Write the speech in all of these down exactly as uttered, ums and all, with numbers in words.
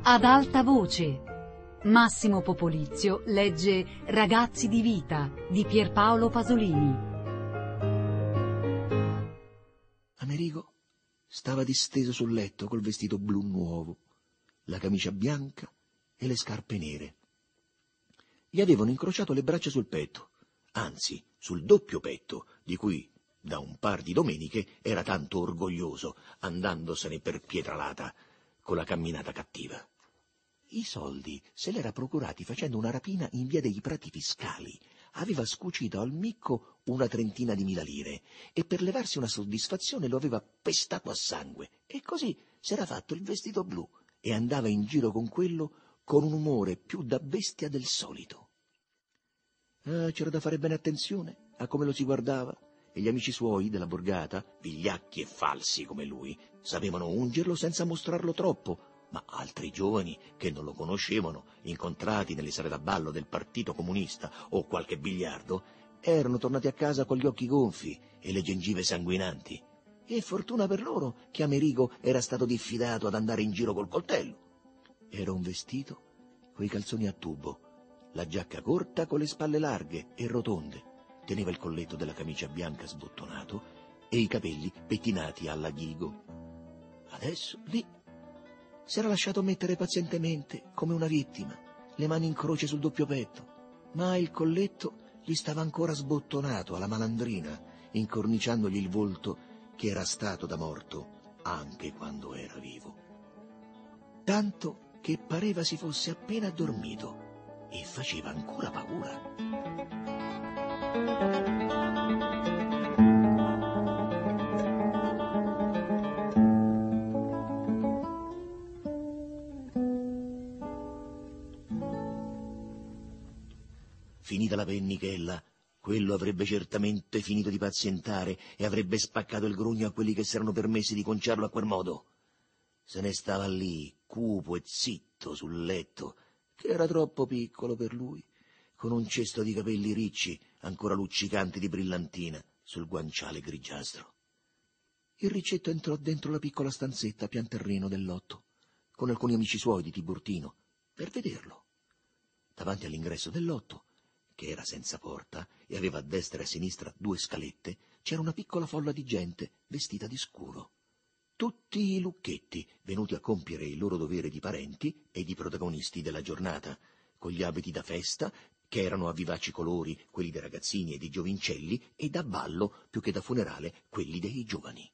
Ad alta voce. Massimo Popolizio legge Ragazzi di vita di Pierpaolo Pasolini. Amerigo stava disteso sul letto col vestito blu nuovo, la camicia bianca e le scarpe nere. Gli avevano incrociato le braccia sul petto, anzi sul doppio petto, di cui da un par di domeniche era tanto orgoglioso, andandosene per Pietralata con la camminata cattiva. I soldi se l'era procurati facendo una rapina in via dei Prati Fiscali. Aveva scucito al micco una trentina di mila lire e per levarsi una soddisfazione lo aveva pestato a sangue, e così s'era fatto il vestito blu e andava in giro con quello con un umore più da bestia del solito. Ah, c'era da fare bene attenzione a come lo si guardava, e gli amici suoi della borgata, vigliacchi e falsi come lui, sapevano ungerlo senza mostrarlo troppo, ma altri giovani che non lo conoscevano, incontrati nelle sale da ballo del Partito Comunista o qualche biliardo, erano tornati a casa con gli occhi gonfi e le gengive sanguinanti. E fortuna per loro che Amerigo era stato diffidato ad andare in giro col coltello. Era un vestito coi calzoni a tubo, la giacca corta con le spalle larghe e rotonde, teneva il colletto della camicia bianca sbottonato e i capelli pettinati alla Ghigo. Adesso lì s'era lasciato mettere pazientemente come una vittima, le mani in croce sul doppio petto, ma il colletto gli stava ancora sbottonato alla malandrina, incorniciandogli il volto che era stato da morto anche quando era vivo. Tanto che pareva si fosse appena addormito e faceva ancora paura. Finita la pennichella, quello avrebbe certamente finito di pazientare e avrebbe spaccato il grugno a quelli che s'erano permessi di conciarlo a quel modo. Se ne stava lì, cupo e zitto sul letto, che era troppo piccolo per lui, con un cesto di capelli ricci, ancora luccicanti di brillantina, sul guanciale grigiastro. Il Riccetto entrò dentro la piccola stanzetta a pian terreno del lotto, con alcuni amici suoi di Tiburtino, per vederlo. Davanti all'ingresso del lotto, che era senza porta e aveva a destra e a sinistra due scalette, c'era una piccola folla di gente vestita di scuro. Tutti i lucchetti venuti a compiere il loro dovere di parenti e di protagonisti della giornata, con gli abiti da festa, che erano a vivaci colori quelli dei ragazzini e dei giovincelli, e da ballo, più che da funerale, quelli dei giovani.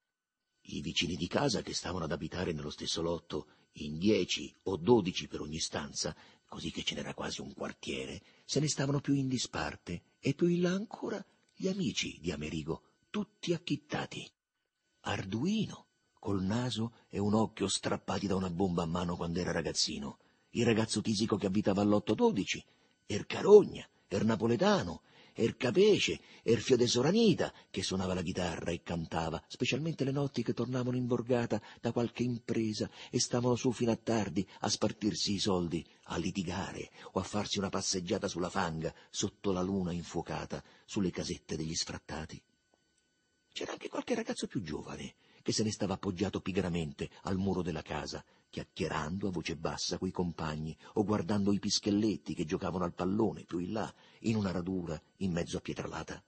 I vicini di casa, che stavano ad abitare nello stesso lotto, in dieci o dodici per ogni stanza, così che ce n'era quasi un quartiere, se ne stavano più in disparte, e più in là ancora gli amici di Amerigo, tutti acchittati. Arduino, col naso e un occhio strappati da una bomba a mano quando era ragazzino, il ragazzo tisico che abitava all'otto dodici, er Carogna, er Napoletano, er Capece, er Fiode Soranita, che suonava la chitarra e cantava, specialmente le notti che tornavano in borgata da qualche impresa e stavano su fino a tardi a spartirsi i soldi, a litigare o a farsi una passeggiata sulla fanga sotto la luna infuocata sulle casette degli sfrattati. C'era anche qualche ragazzo più giovane che se ne stava appoggiato pigramente al muro della casa, chiacchierando a voce bassa coi compagni o guardando i pischelletti che giocavano al pallone più in là, in una radura in mezzo a Pietralata.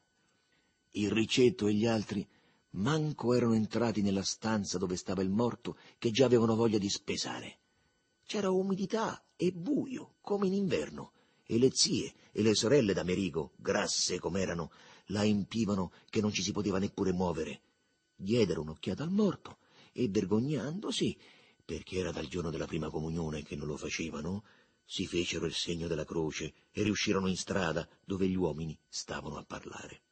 Il Riccetto e gli altri manco erano entrati nella stanza dove stava il morto che già avevano voglia di spesare. C'era umidità e buio come in inverno, e le zie e le sorelle d'Amerigo, grasse com'erano, la empivano che non ci si poteva neppure muovere. Diedero un'occhiata al morto e, vergognandosi, perché era dal giorno della prima comunione che non lo facevano, si fecero il segno della croce e riuscirono in strada dove gli uomini stavano a parlare.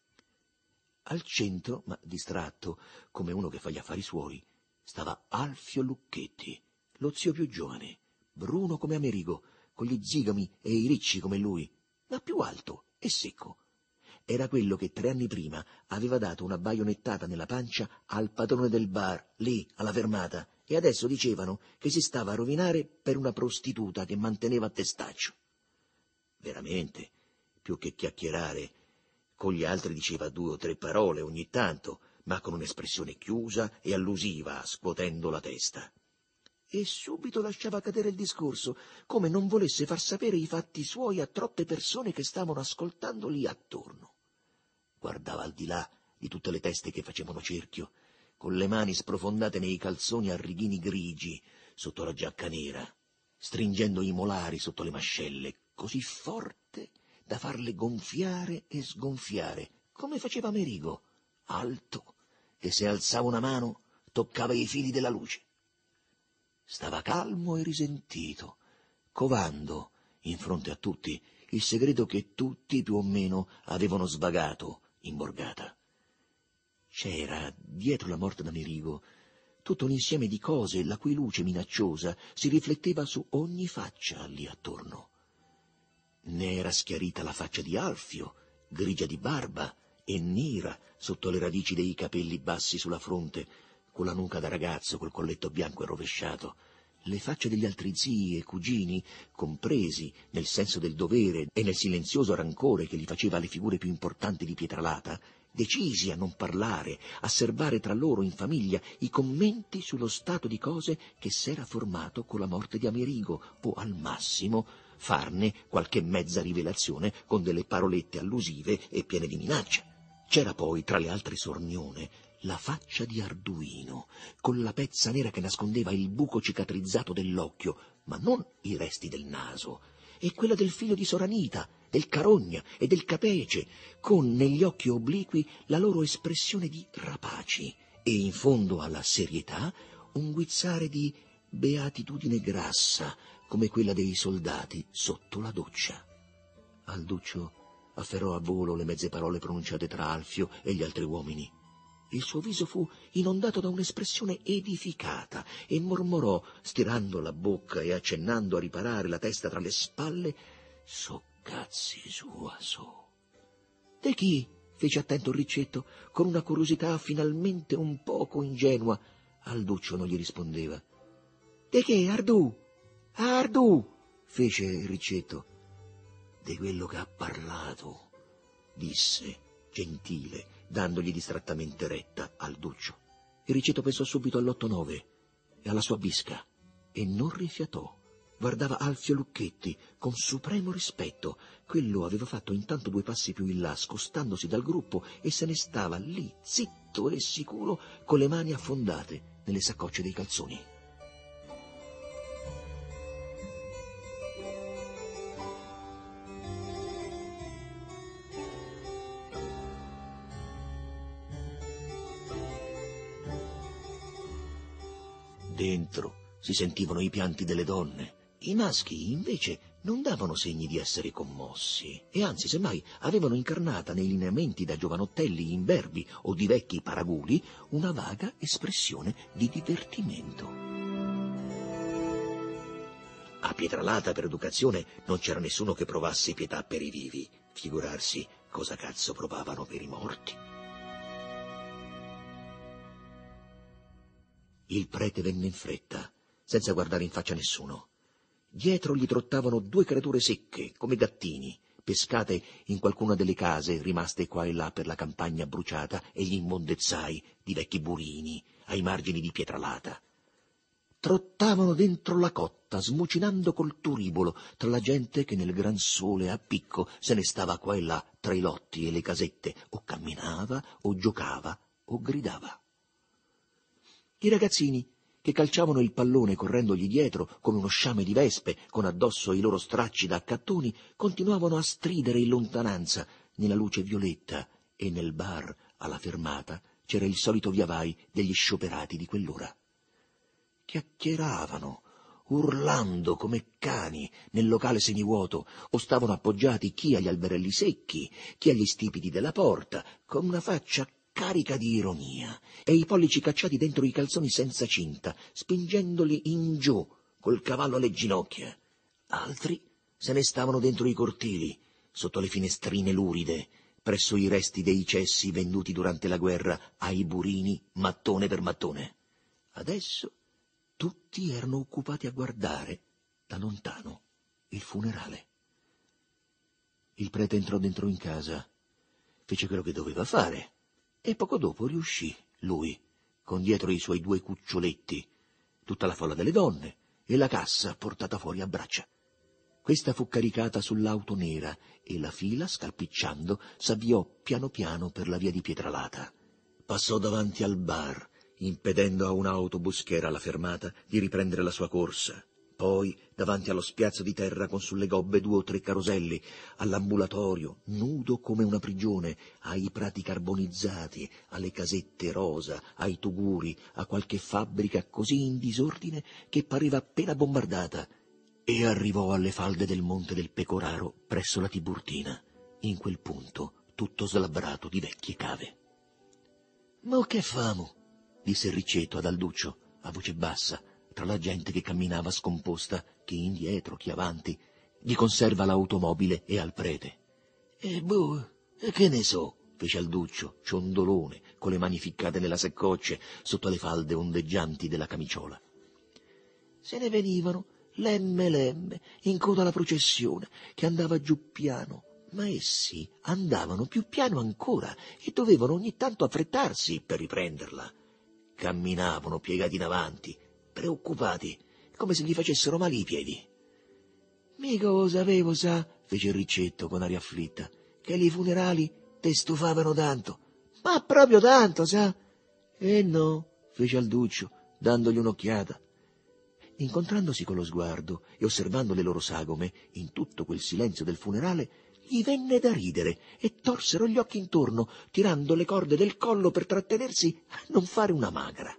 Al centro, ma distratto, come uno che fa gli affari suoi, stava Alfio Lucchetti, lo zio più giovane, bruno come Amerigo, con gli zigami e i ricci come lui, ma più alto e secco. Era quello che tre anni prima aveva dato una baionettata nella pancia al padrone del bar, lì, alla fermata, e adesso dicevano che si stava a rovinare per una prostituta che manteneva a testaccio. Veramente, più che chiacchierare, con gli altri diceva due o tre parole ogni tanto, ma con un'espressione chiusa e allusiva, scuotendo la testa. e subito lasciava cadere il discorso, come non volesse far sapere i fatti suoi a troppe persone che stavano ascoltando lì attorno. Guardava al di là di tutte le teste che facevano cerchio, con le mani sprofondate nei calzoni a righini grigi sotto la giacca nera, stringendo i molari sotto le mascelle, così forte da farle gonfiare e sgonfiare, come faceva Amerigo, alto, che se alzava una mano toccava i fili della luce. Stava calmo e risentito, covando, in fronte a tutti, il segreto che tutti più o meno avevano svagato in borgata. C'era, dietro la morte d'Amerigo, tutto un insieme di cose la cui luce minacciosa si rifletteva su ogni faccia lì attorno. Ne era schiarita la faccia di Alfio, grigia di barba e nera sotto le radici dei capelli bassi sulla fronte, con la nuca da ragazzo, col colletto bianco e rovesciato. Le facce degli altri zii e cugini, compresi nel senso del dovere e nel silenzioso rancore che li faceva le figure più importanti di Pietralata, decisi a non parlare, a serbare tra loro in famiglia i commenti sullo stato di cose che s'era formato con la morte di Amerigo, o al massimo farne qualche mezza rivelazione con delle parolette allusive e piene di minaccia. C'era poi, tra le altre sornione, la faccia di Arduino, con la pezza nera che nascondeva il buco cicatrizzato dell'occhio, ma non i resti del naso, e quella del figlio di Soranita, del Carogna e del Capece, con negli occhi obliqui la loro espressione di rapaci, e in fondo alla serietà un guizzare di beatitudine grassa, come quella dei soldati sotto la doccia. Alduccio afferrò a volo le mezze parole pronunciate tra Alfio e gli altri uomini. Il suo viso fu inondato da un'espressione edificata e mormorò, stirando la bocca e accennando a riparare la testa tra le spalle: «So cazzi sua, so». «De chi?» fece attento il Riccetto, con una curiosità finalmente un poco ingenua. Alduccio non gli rispondeva. «De che, Ardù? Ah, Ardù!» fece il Riccetto. «De quello che ha parlato», disse, gentile, dandogli distrattamente retta Alduccio. Il Riccetto pensò subito all'otto nove e alla sua bisca e non rifiatò. Guardava Alfio Lucchetti con supremo rispetto. Quello aveva fatto intanto due passi più in là, scostandosi dal gruppo, e se ne stava lì, zitto e sicuro, con le mani affondate nelle saccocce dei calzoni. Dentro si sentivano i pianti delle donne. I maschi, invece, non davano segni di essere commossi, e anzi, semmai, avevano incarnata nei lineamenti da giovanottelli imberbi o di vecchi paraguli una vaga espressione di divertimento. A Pietralata, per educazione, non c'era nessuno che provasse pietà per i vivi. Figurarsi cosa cazzo provavano per i morti. Il prete venne in fretta, senza guardare in faccia nessuno. Dietro gli trottavano due creature secche, come gattini, pescate in qualcuna delle case rimaste qua e là per la campagna bruciata e gli immondezzai di vecchi burini ai margini di Pietralata. Trottavano dentro la cotta, smucinando col turibolo, tra la gente che nel gran sole a picco se ne stava qua e là tra i lotti e le casette, o camminava, o giocava, o gridava. I ragazzini, che calciavano il pallone correndogli dietro come uno sciame di vespe, con addosso i loro stracci da accattoni, continuavano a stridere in lontananza nella luce violetta, e nel bar, alla fermata, c'era il solito viavai degli scioperati di quell'ora. Chiacchieravano, urlando come cani nel locale semivuoto, o stavano appoggiati chi agli alberelli secchi, chi agli stipiti della porta, con una faccia carica di ironia, e i pollici cacciati dentro i calzoni senza cinta, spingendoli in giù col cavallo alle ginocchia. Altri se ne stavano dentro i cortili, sotto le finestrine luride, presso i resti dei cessi venduti durante la guerra ai burini mattone per mattone. Adesso tutti erano occupati a guardare da lontano il funerale. Il prete entrò dentro in casa, fece quello che doveva fare, e poco dopo riuscì, lui, con dietro i suoi due cuccioletti, tutta la folla delle donne e la cassa portata fuori a braccia. Questa fu caricata sull'auto nera e la fila, scalpicciando, s'avviò piano piano per la via di Pietralata. Passò davanti al bar, impedendo a un autobus che era alla fermata di riprendere la sua corsa. Poi, davanti allo spiazzo di terra con sulle gobbe due o tre caroselli, all'ambulatorio, nudo come una prigione, ai prati carbonizzati, alle casette rosa, ai tuguri, a qualche fabbrica così in disordine che pareva appena bombardata, e arrivò alle falde del Monte del Pecoraro presso la Tiburtina, in quel punto tutto slabbrato di vecchie cave. «Mo che famo?» disse Riccetto ad Alduccio, a voce bassa, tra la gente che camminava scomposta, chi indietro, chi avanti, di conserva all'automobile e al prete. «E boh, che ne so?» fece Alduccio, ciondolone, con le mani ficcate nella saccocce, sotto le falde ondeggianti della camiciola. Se ne venivano, lemme lemme, in coda alla processione, che andava giù piano, ma essi andavano più piano ancora e dovevano ogni tanto affrettarsi per riprenderla. Camminavano piegati in avanti, preoccupati, come se gli facessero male i piedi. «Mica lo sapevo, sa», fece Riccetto con aria afflitta, «che i funerali te stufavano tanto, ma proprio tanto, sa?» «Eh no», fece Alduccio, dandogli un'occhiata. Incontrandosi con lo sguardo e osservando le loro sagome, in tutto quel silenzio del funerale, gli venne da ridere e torsero gli occhi intorno, tirando le corde del collo per trattenersi a non fare una magra.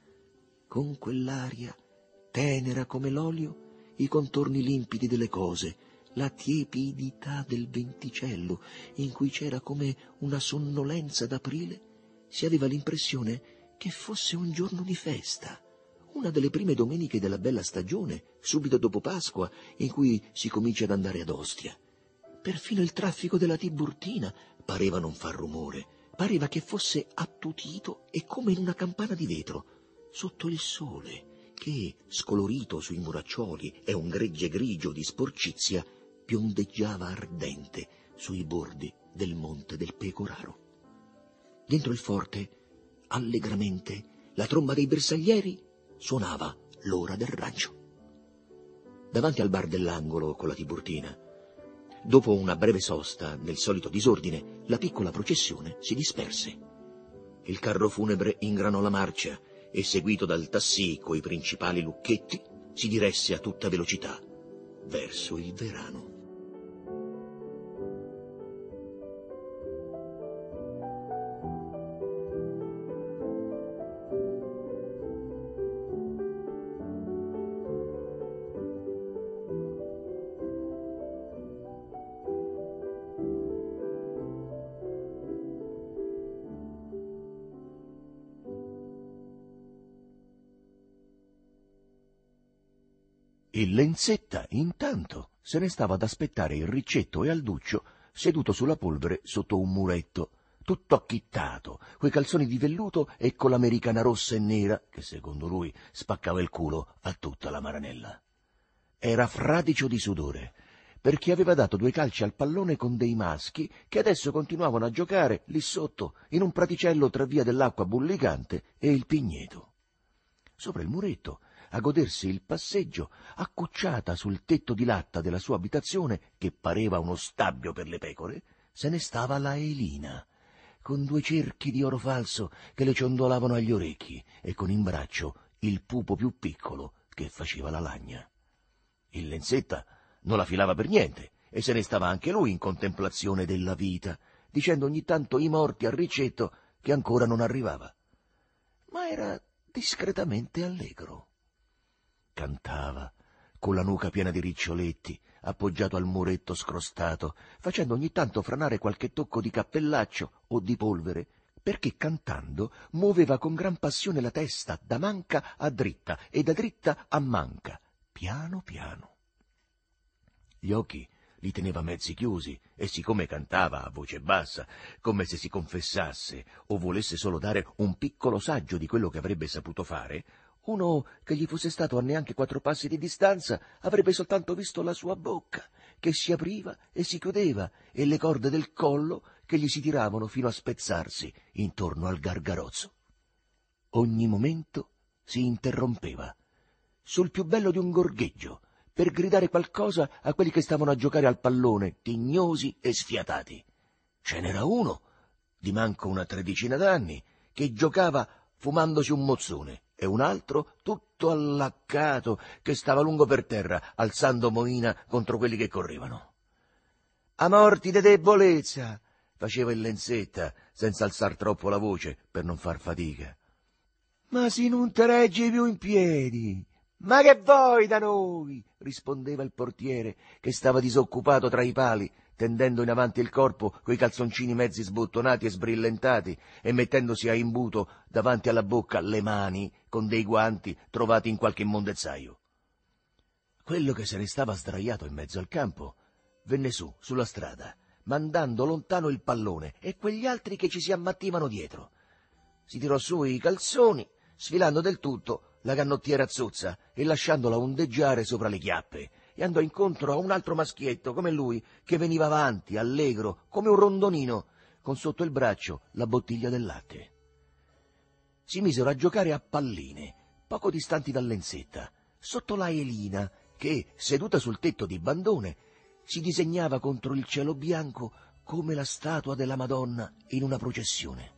Con quell'aria, tenera come l'olio, i contorni limpidi delle cose, la tiepidità del venticello, in cui c'era come una sonnolenza d'aprile, si aveva l'impressione che fosse un giorno di festa, una delle prime domeniche della bella stagione, subito dopo Pasqua, in cui si comincia ad andare ad Ostia. Perfino il traffico della Tiburtina pareva non far rumore, pareva che fosse attutito e come in una campana di vetro, sotto il sole, che, scolorito sui muraccioli e un gregge grigio di sporcizia, biondeggiava ardente sui bordi del Monte del Pecoraro. Dentro il forte, allegramente, la tromba dei bersaglieri suonava l'ora del rancio. Davanti al bar dell'angolo con la Tiburtina, dopo una breve sosta nel solito disordine, la piccola processione si disperse. Il carro funebre ingranò la marcia e, seguito dal tassì coi principali lucchetti, si diresse a tutta velocità verso il Verano. Il Lenzetta, intanto, se ne stava ad aspettare il Riccetto e Alduccio seduto sulla polvere sotto un muretto, tutto acchittato, coi calzoni di velluto e con l'americana rossa e nera, che secondo lui spaccava il culo a tutta la maranella. Era fradicio di sudore, perché aveva dato due calci al pallone con dei maschi che adesso continuavano a giocare lì sotto, in un praticello tra via dell'acqua bullicante e il Pigneto. Sopra il muretto, a godersi il passeggio, accucciata sul tetto di latta della sua abitazione, che pareva uno stabbio per le pecore, se ne stava la Elina, con due cerchi di oro falso che le ciondolavano agli orecchi e con in braccio il pupo più piccolo che faceva la lagna. Il Lenzetta non la filava per niente e se ne stava anche lui in contemplazione della vita, dicendo ogni tanto i morti a Riccetto che ancora non arrivava. Ma era discretamente allegro. Cantava, con la nuca piena di riccioletti, appoggiato al muretto scrostato, facendo ogni tanto franare qualche tocco di cappellaccio o di polvere, perché cantando muoveva con gran passione la testa da manca a dritta e da dritta a manca, piano piano. Gli occhi li teneva mezzi chiusi e siccome cantava a voce bassa, come se si confessasse o volesse solo dare un piccolo saggio di quello che avrebbe saputo fare, uno che gli fosse stato a neanche quattro passi di distanza avrebbe soltanto visto la sua bocca, che si apriva e si chiudeva, e le corde del collo che gli si tiravano fino a spezzarsi intorno al gargarozzo. Ogni momento si interrompeva sul più bello di un gorgheggio, per gridare qualcosa a quelli che stavano a giocare al pallone, tignosi e sfiatati. Ce n'era uno, di manco una tredicina d'anni, che giocava fumandosi un mozzone, e un altro, tutto allaccato, che stava lungo per terra, alzando moina contro quelli che correvano. «A morti de debolezza!» faceva il Lenzetta, senza alzar troppo la voce per non far fatica. «Ma si non te reggi più in piedi! Ma che vuoi da noi?» rispondeva il portiere, che stava disoccupato tra i pali, tendendo in avanti il corpo coi calzoncini mezzi sbottonati e sbrillentati e mettendosi a imbuto davanti alla bocca le mani con dei guanti trovati in qualche immondezzaio. Quello che se ne stava sdraiato in mezzo al campo venne su, sulla strada, mandando lontano il pallone e quegli altri che ci si ammattivano dietro. Si tirò su i calzoni, sfilando del tutto la canottiera zozza e lasciandola ondeggiare sopra le chiappe, e andò incontro a un altro maschietto come lui che veniva avanti, allegro, come un rondonino, con sotto il braccio la bottiglia del latte. Si misero a giocare a palline, poco distanti dal Lenzetta, sotto la Elina che, seduta sul tetto di bandone, si disegnava contro il cielo bianco come la statua della Madonna in una processione.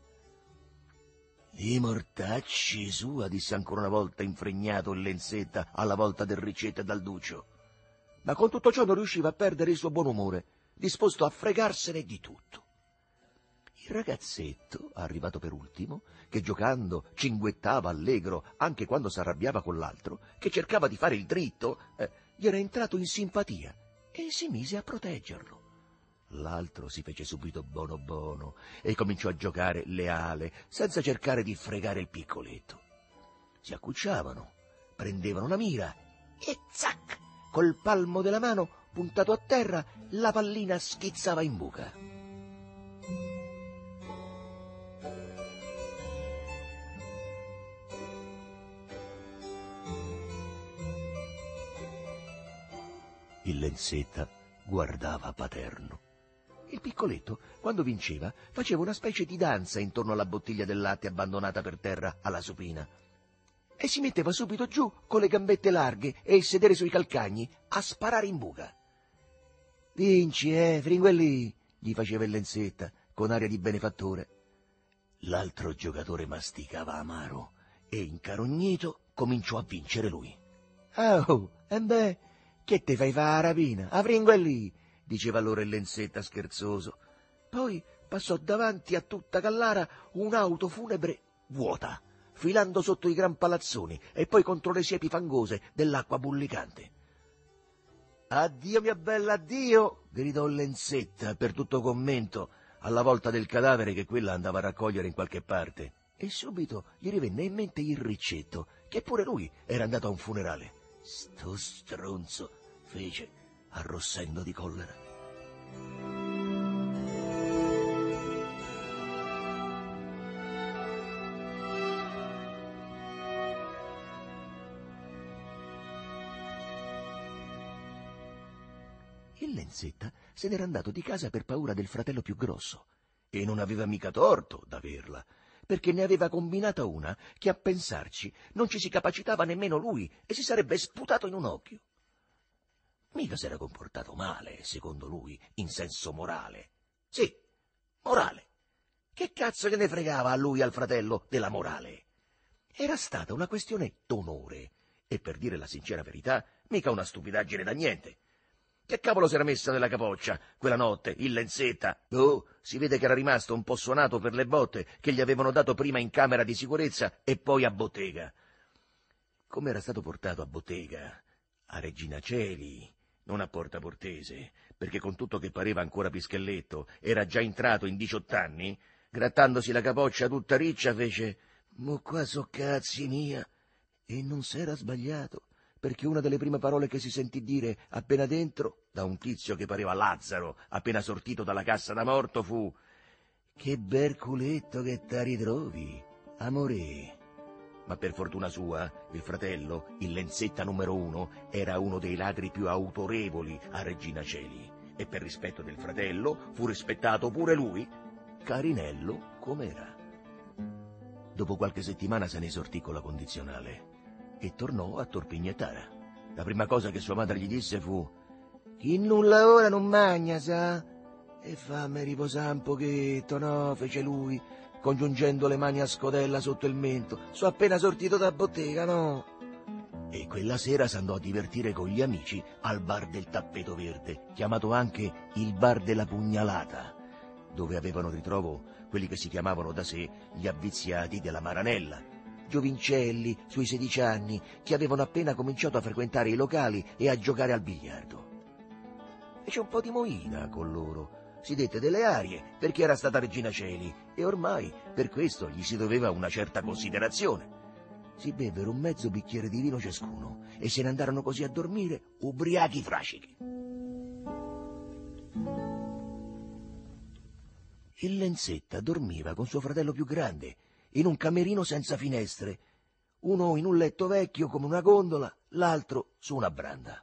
«I mortacci sua», disse ancora una volta infregnato il Lenzetta alla volta del Ricetta e dal Duccio. Ma con tutto ciò non riusciva a perdere il suo buon umore, disposto a fregarsene di tutto. Il ragazzetto, arrivato per ultimo, che giocando cinguettava allegro anche quando s'arrabbiava con l'altro, che cercava di fare il dritto, eh, gli era entrato in simpatia e si mise a proteggerlo. L'altro si fece subito bono bono e cominciò a giocare leale, senza cercare di fregare il piccoletto. Si accucciavano, prendevano la mira e zac! Col palmo della mano puntato a terra, la pallina schizzava in buca. Il Lenzetta guardava paterno. Il piccoletto, quando vinceva, faceva una specie di danza intorno alla bottiglia del latte abbandonata per terra alla supina, e si metteva subito giù con le gambette larghe e il sedere sui calcagni a sparare in buca. «Vinci, eh, fringuellì», gli faceva il Lenzetta con aria di benefattore. L'altro giocatore masticava amaro e, incarognito, cominciò a vincere lui. «Oh, e beh, che te fai fa la rapina? A fringuellì», diceva allora il Lenzetta scherzoso. Poi passò davanti a tutta Gallara un'auto funebre vuota, filando sotto i gran palazzoni e poi contro le siepi fangose dell'acqua bullicante. «Addio, mia bella, addio!» gridò il Lenzetta per tutto commento, alla volta del cadavere che quella andava a raccogliere in qualche parte. E subito gli rivenne in mente il Riccetto, che pure lui era andato a un funerale. «Sto stronzo!» fece, arrossendo di collera. Il Lenzetta se n'era andato di casa per paura del fratello più grosso, e non aveva mica torto d'averla, perché ne aveva combinata una che, a pensarci, non ci si capacitava nemmeno lui e si sarebbe sputato in un occhio. Mica s'era comportato male, secondo lui, in senso morale. Sì, morale. Che cazzo che ne fregava a lui e al fratello della morale? Era stata una questione d'onore, e per dire la sincera verità, mica una stupidaggine da niente. Che cavolo s'era messa nella capoccia quella notte, il Lenzetta? Oh, si vede che era rimasto un po' suonato per le botte che gli avevano dato prima in camera di sicurezza e poi a bottega. Come era stato portato a bottega, a Regina Coeli, non a Porta Portese, perché con tutto che pareva ancora pischelletto, era già entrato in diciotto anni, grattandosi la capoccia tutta riccia, fece «Mo qua so cazzi mia!» e non s'era sbagliato, perché una delle prime parole che si sentì dire appena dentro, da un tizio che pareva Lazzaro, appena sortito dalla cassa da morto, fu «Che bel culetto che ti ritrovi, amore!» Ma per fortuna sua, il fratello, il Lenzetta numero uno, era uno dei ladri più autorevoli a Regina Coeli, e per rispetto del fratello fu rispettato pure lui, carinello com'era. Dopo qualche settimana se ne sortì con la condizionale. e tornò a Torpignettara. La prima cosa che sua madre gli disse fu: «Chi non lavora non magna, sa? E fammi riposare un pochetto, no?» fece lui, congiungendo le mani a scodella sotto il mento. «So appena sortito da bottega, no?» E quella sera s'andò a divertire con gli amici al bar del Tappeto Verde, chiamato anche il bar della Pugnalata, dove avevano ritrovo quelli che si chiamavano da sé gli avviziati della Maranella, giovincelli sui sedici anni che avevano appena cominciato a frequentare i locali e a giocare al biliardo. Fece un po' di moina con loro, si dette delle arie perché era stata Regina Celi e ormai per questo gli si doveva una certa considerazione. Si bevvero un mezzo bicchiere di vino ciascuno e se ne andarono così a dormire ubriachi frascichi. Il Lenzetta dormiva con suo fratello più grande in un camerino senza finestre, uno in un letto vecchio come una gondola, l'altro su una branda.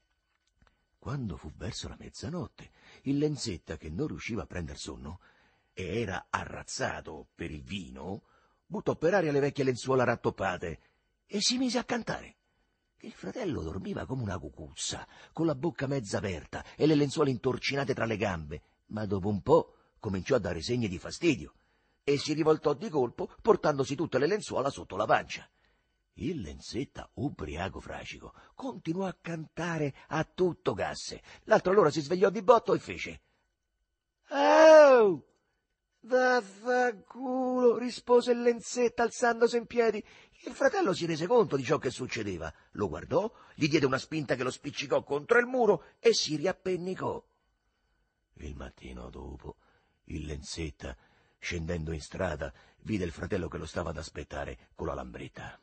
Quando fu verso la mezzanotte, il Lenzetta, che non riusciva a prender sonno e era arrazzato per il vino, buttò per aria le vecchie lenzuola rattoppate e si mise a cantare. Il fratello dormiva come una cucuzza, con la bocca mezza aperta e le lenzuola intorcinate tra le gambe, ma dopo un po' cominciò a dare segni di fastidio e si rivoltò di colpo portandosi tutte le lenzuola sotto la pancia. Il Lenzetta, ubriaco frascico, continuò a cantare a tutto gasse. L'altro allora si svegliò di botto e fece: «Oh! Vaffanculo!» rispose il Lenzetta alzandosi in piedi. Il fratello si rese conto di ciò che succedeva, lo guardò, gli diede una spinta che lo spiccicò contro il muro e si riappennicò. Il mattino dopo, il Lenzetta, scendendo in strada, vide il fratello che lo stava ad aspettare con la lambretta.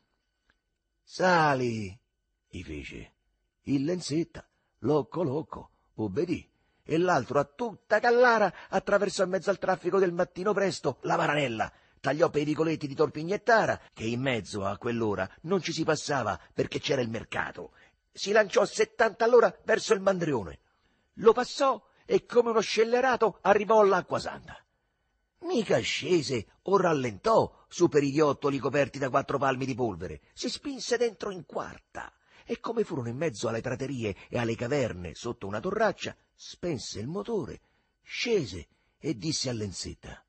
«Sali!» gli fece. Il Lenzetta, locco locco, obbedì, e l'altro a tutta callara attraversò in mezzo al traffico del mattino presto la Maranella, tagliò per i vicoletti di Torpignettara, che in mezzo a quell'ora non ci si passava perché c'era il mercato, si lanciò a settanta all'ora verso il Mandrione. Lo passò e come uno scellerato arrivò all'Acqua Santa. Mica scese o rallentò su per i ghiottoli coperti da quattro palmi di polvere, si spinse dentro in quarta e come furono in mezzo alle praterie e alle caverne sotto una torraccia, spense il motore, scese e disse a Lenzetta: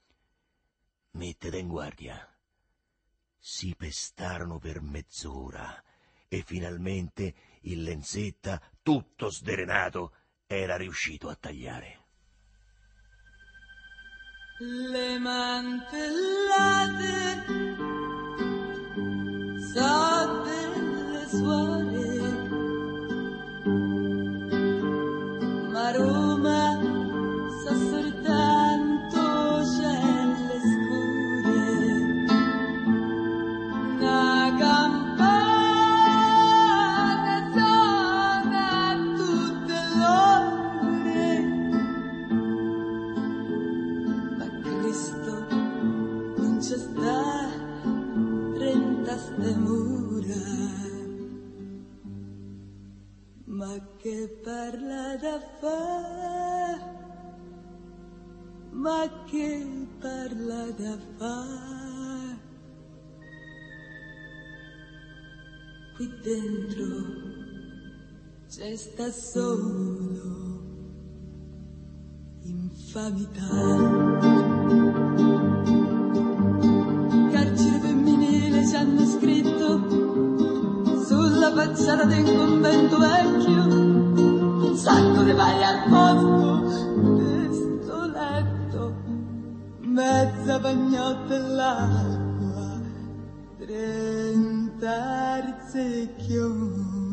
«Mettete in guardia». Si pestarono per mezz'ora e finalmente il Lenzetta, tutto sderenato, era riuscito a tagliare. Le mantellate so delle suore, ma Roma sa soltanto celle scure, una campana suona tutte l'ore, ma Cristo non c'è sta trenta ste mura, ma che parla da fa, ma che parla da fa, qui dentro c'è sta solo infamità. Carcere femminile ci hanno scritto sulla facciata del convento vecchio, un sacco di paglie al posto di sto letto, mezza pagnotta e l'acqua, trenta arzecchioni.